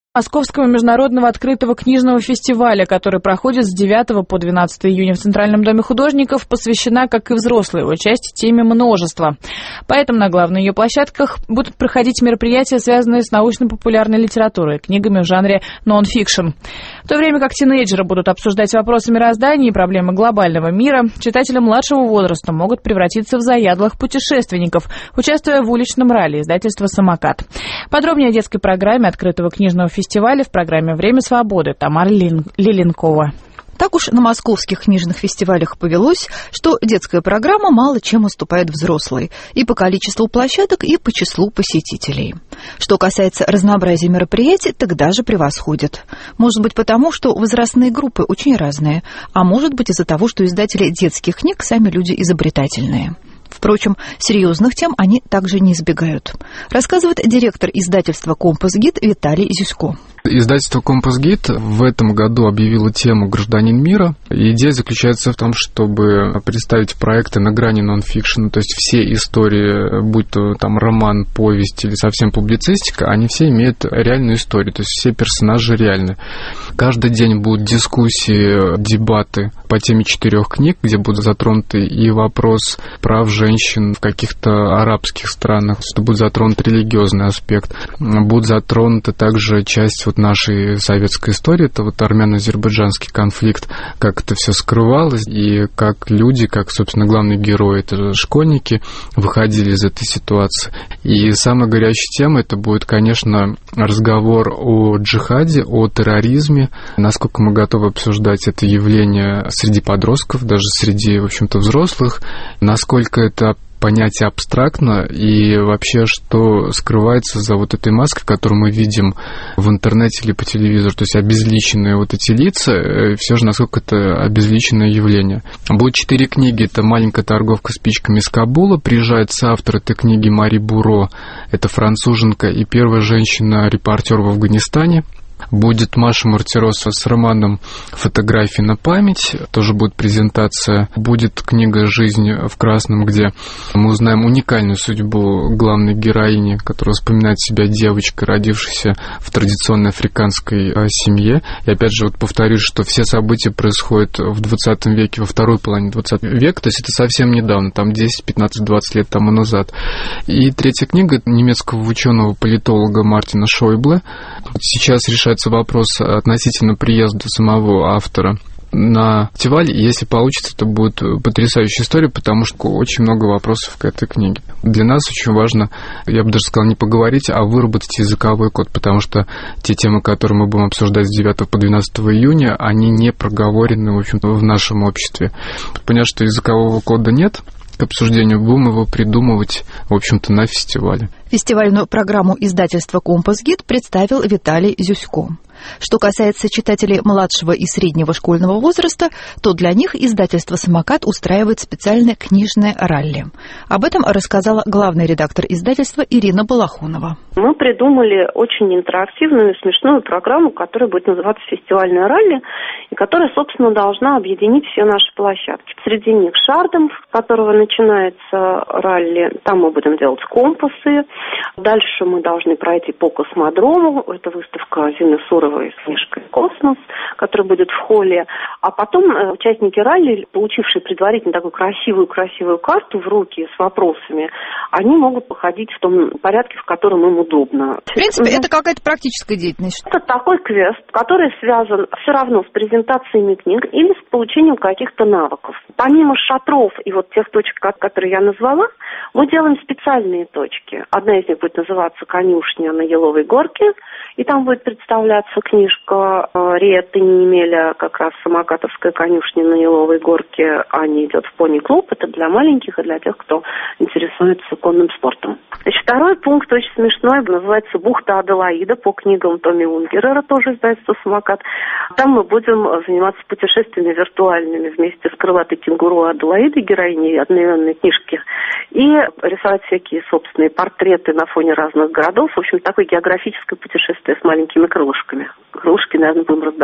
Московского международного открытого книжного фестиваля, который проходит с 9 по 12 июня в Центральном доме художников, посвящена, как и взрослая его часть, теме множества. Поэтому на главных ее площадках будут проходить мероприятия, связанные с научно-популярной литературой, книгами в жанре нон-фикшн. В то время как тинейджеры будут обсуждать вопросы мироздания и проблемы глобального мира, читатели младшего возраста могут превратиться в заядлых путешественников, участвуя в уличном ралли издательства «Самокат». Подробнее о детской программе открытого книжного фестиваля в программе «Время свободы» Тамара Лиленкова. Так уж на московских книжных фестивалях повелось, что детская программа мало чем уступает взрослой и по количеству площадок, и по числу посетителей. Что касается разнообразия мероприятий, так даже превосходит. Может быть потому, что возрастные группы очень разные, а может быть из-за того, что издатели детских книг сами люди изобретательные. Впрочем, серьезных тем они также не избегают. Рассказывает директор издательства «Компас Гид» Виталий Зюсько. Издательство «Компас Гид» в этом году объявило тему «Гражданин мира». Идея заключается в том, чтобы представить проекты на грани нон-фикшена, то есть все истории, будь то там роман, повесть или совсем публицистика, они все имеют реальную историю, то есть все персонажи реальны. Каждый день будут дискуссии, дебаты по теме 4 книг, где будут затронуты и вопрос прав женщин в каких-то арабских странах, что будет затронут религиозный аспект, будет затронута также часть нашей советской истории, это армяно-азербайджанский конфликт, как это все скрывалось, и как люди, как, собственно, главные герои, это школьники, выходили из этой ситуации. И самая горячая тема, это будет, конечно, разговор о джихаде, о терроризме, насколько мы готовы обсуждать это явление среди подростков, даже среди, в общем-то, взрослых, насколько это понятие абстрактно и вообще, что скрывается за этой маской, которую мы видим в интернете или по телевизору, то есть обезличенные эти лица, все же насколько это обезличенное явление. Будет 4 книги, это «Маленькая торговка спичками из Кабула», приезжает соавтор этой книги Мари Буро, это француженка и первая женщина-репортер в Афганистане. Будет Маша Мартиросова с романом «Фотографии на память». Тоже будет презентация. Будет книга «Жизнь в красном», где мы узнаем уникальную судьбу главной героини, которая вспоминает себя девочкой, родившейся в традиционной африканской семье. И опять же, повторюсь, что все события происходят в 20 веке, во второй половине 20 века, то есть это совсем недавно, там 10, 15, 20 лет тому назад. И третья книга немецкого ученого-политолога Мартина Шойбле. Сейчас решается вопрос относительно приезда самого автора на фестиваль. Если получится, это будет потрясающая история, потому что очень много вопросов к этой книге. Для нас очень важно, я бы даже сказал, не поговорить, а выработать языковой код, потому что те темы, которые мы будем обсуждать с 9 по 12 июня, они не проговорены, в общем-то, в нашем обществе. Понятно, что языкового кода нет к обсуждению, будем его придумывать, в общем-то, на фестивале. Фестивальную программу издательства «Компас Гид» представил Виталий Зюсько. Что касается читателей младшего и среднего школьного возраста, то для них издательство «Самокат» устраивает специальное книжное ралли. Об этом рассказала главный редактор издательства Ирина Балахонова. Мы придумали очень интерактивную и смешную программу, которая будет называться «Фестивальное ралли», и которая, собственно, должна объединить все наши площадки. Среди них Шардом, с которого начинается ралли, там мы будем делать компасы. Дальше мы должны пройти по космодрому, это выставка Зины Суровой с книжкой «Космос», которая будет в холле. А потом участники ралли, получившие предварительно такую красивую карту в руки с вопросами, они могут походить в том порядке, в котором им удобно. В принципе, это какая-то практическая деятельность. Это такой квест, который связан все равно с презентациями книг или с получением каких-то навыков. Помимо шатров и тех точек, которые я назвала, мы делаем специальные точки. Одна из них будет называться «Конюшня на Еловой горке», и там будет представляться книжка Риэты Немеля, как раз «Самокатовская конюшня на Еловой горке», а не идет в пони-клуб. Это для маленьких и для тех, кто интересуется конным спортом. Второй пункт очень смешной, называется «Бухта Аделаида» по книгам Томми Унгерера, тоже издательство «Самокат». Там мы будем заниматься путешествиями виртуальными вместе с крылатой кенгуру Аделаидой, героиней одноименной книжки, и рисовать всякие собственные портреты на фоне разных городов. В общем, такое географическое путешествие с маленькими крылышками. Крылышки, наверное, будем раздавать.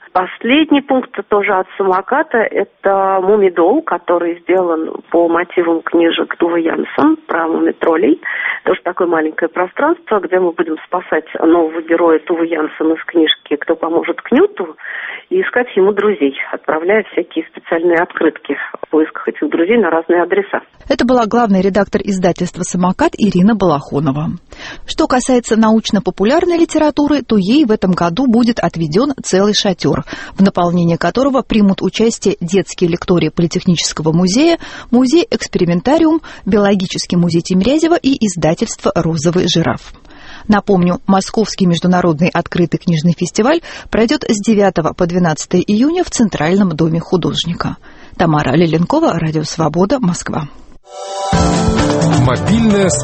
Последний пункт тоже от самоката – это «Мумидол», который сделан по мотивам книжек Туве Янсен про мумитроллей. Тоже такое маленькое пространство, где мы будем спасать нового героя Туве Янсен из книжки «Кто поможет Кнюту» и искать ему друзей, отправляя всякие специальные открытки в поисках этих друзей на разные адреса. Это была главный редактор издательства «Самокат» Ирина Балахонова. Что касается научно-популярной литературы, то ей в этом году будет отведен целый шатер, в наполнении которого примут участие детские лектории Политехнического музея, музей-экспериментариум, биологический музей Тимирязева и издательство «Розовый жираф». Напомню, Московский международный открытый книжный фестиваль пройдет с 9 по 12 июня в Центральном доме художника. Тамара Леленкова, Радио Свобода, Москва. Мобильная